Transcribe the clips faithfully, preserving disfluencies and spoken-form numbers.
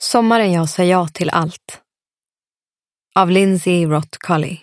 Sommaren jag sa ja till allt. Av Lindsay Roth Colley.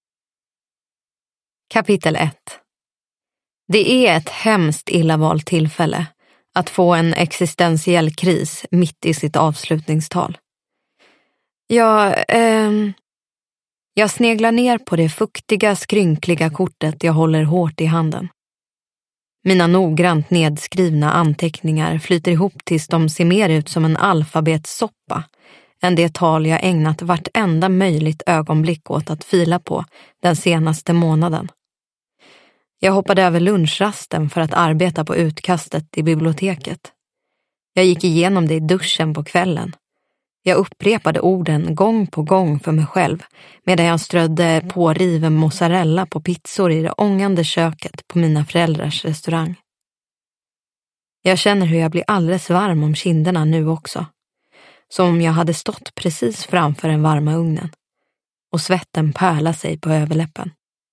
Kapitel ett. Det är ett hemskt illa valt tillfälle att få en existentiell kris mitt i sitt avslutningstal. Jag, eh, jag sneglar ner på det fuktiga, skrynkliga kortet jag håller hårt i handen. Mina noggrant nedskrivna anteckningar flyter ihop tills de ser mer ut som en alfabetssoppa än det tal jag ägnat vartenda möjligt ögonblick åt att fila på den senaste månaden. Jag hoppade över lunchrasten för att arbeta på utkastet i biblioteket. Jag gick igenom det i duschen på kvällen. Jag upprepade orden gång på gång för mig själv medan jag strödde på riven mozzarella på pizzor i det ångande köket på mina föräldrars restaurang. Jag känner hur jag blir alldeles varm om kinderna nu också. Som om jag hade stått precis framför den varma ugnen. Och svetten pärlar sig på överläppen.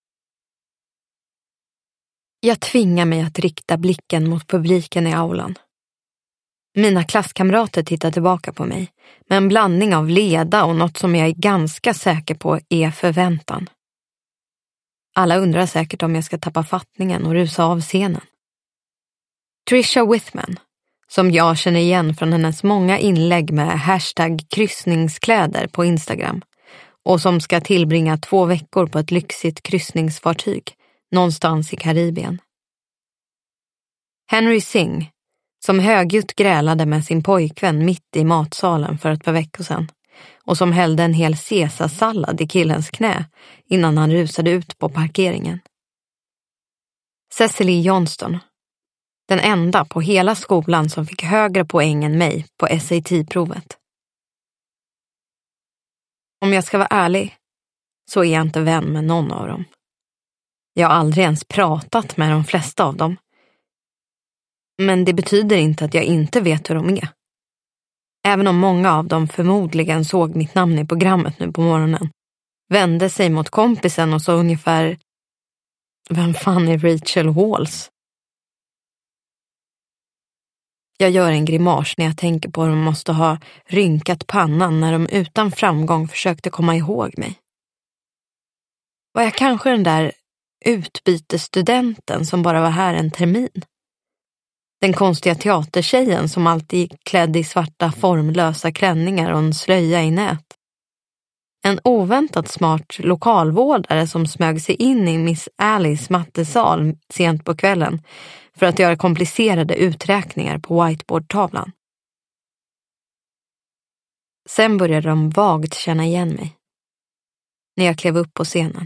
Jag tvingar mig att rikta blicken mot publiken i aulan. Mina klasskamrater tittar tillbaka på mig med en blandning av leda och något som jag är ganska säker på är förväntan. Alla undrar säkert om jag ska tappa fattningen och rusa av scenen. Trisha Whitman, som jag känner igen från hennes många inlägg med hashtag kryssningskläder på Instagram och som ska tillbringa två veckor på ett lyxigt kryssningsfartyg någonstans i Karibien. Henry Singh, som högljutt grälade med sin pojkvän mitt i matsalen för ett par veckor sedan och som hällde en hel caesarsallad i killens knä innan han rusade ut på parkeringen. Cecily Johnston, den enda på hela skolan som fick högre poäng än mig på S A T-provet. Om jag ska vara ärlig så är jag inte vän med någon av dem. Jag har aldrig ens pratat med de flesta av dem. Men det betyder inte att jag inte vet hur de är. Även om många av dem förmodligen såg mitt namn i programmet nu på morgonen, vände sig mot kompisen och sa ungefär: vem fan är Rachel Walls? Jag gör en grimas när jag tänker på hur de måste ha rynkat pannan när de utan framgång försökte komma ihåg mig. Var jag kanske den där utbytesstudenten som bara var här en termin? Den konstiga teatertjejen som alltid gick klädd i svarta formlösa klänningar och en slöja i nät. En oväntat smart lokalvårdare som smög sig in i Miss Alice mattesal sent på kvällen för att göra komplicerade uträkningar på whiteboardtavlan. Sen började de vagt känna igen mig. När jag klev upp på scenen.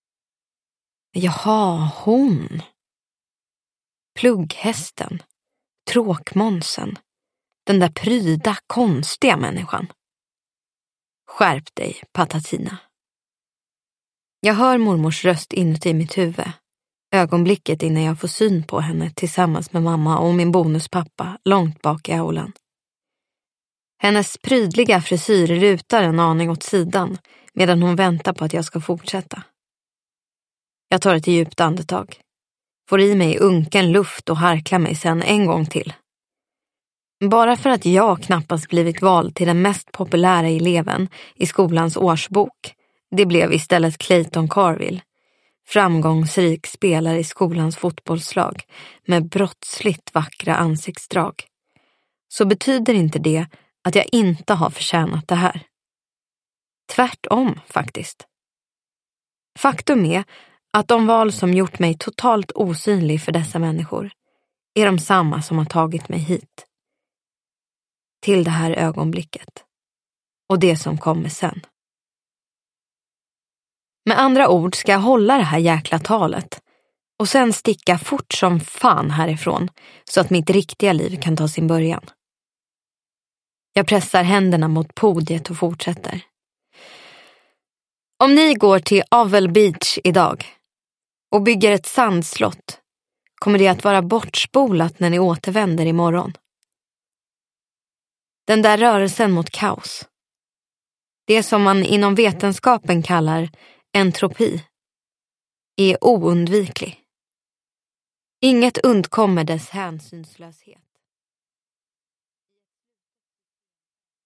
Jaha, hon. Plugghästen. Tråkmånsen. Den där pryda, konstiga människan. Skärp dig, Patatina. Jag hör mormors röst inuti mitt huvud. Ögonblicket innan jag får syn på henne tillsammans med mamma och min bonuspappa långt bak i aulan. Hennes prydliga frisyr rutar en aning åt sidan medan hon väntar på att jag ska fortsätta. Jag tar ett djupt andetag. Får i mig unken luft och harklar mig sen en gång till. Bara för att jag knappast blivit vald till den mest populära eleven i skolans årsbok. Det blev istället Clayton Carville. Framgångsrik spelare i skolans fotbollslag med brottsligt vackra ansiktsdrag. Så betyder inte det att jag inte har förtjänat det här. Tvärtom faktiskt. Faktum är att de val som gjort mig totalt osynlig för dessa människor är de samma som har tagit mig hit. Till det här ögonblicket. Och det som kommer sen. Med andra ord ska jag hålla det här jäkla talet och sen sticka fort som fan härifrån så att mitt riktiga liv kan ta sin början. Jag pressar händerna mot podiet och fortsätter. Om ni går till Oval Beach idag och bygger ett sandslott kommer det att vara bortspolat när ni återvänder imorgon. Den där rörelsen mot kaos. Det som man inom vetenskapen kallar entropi är oundviklig. Inget undkommer dess hänsynslöshet.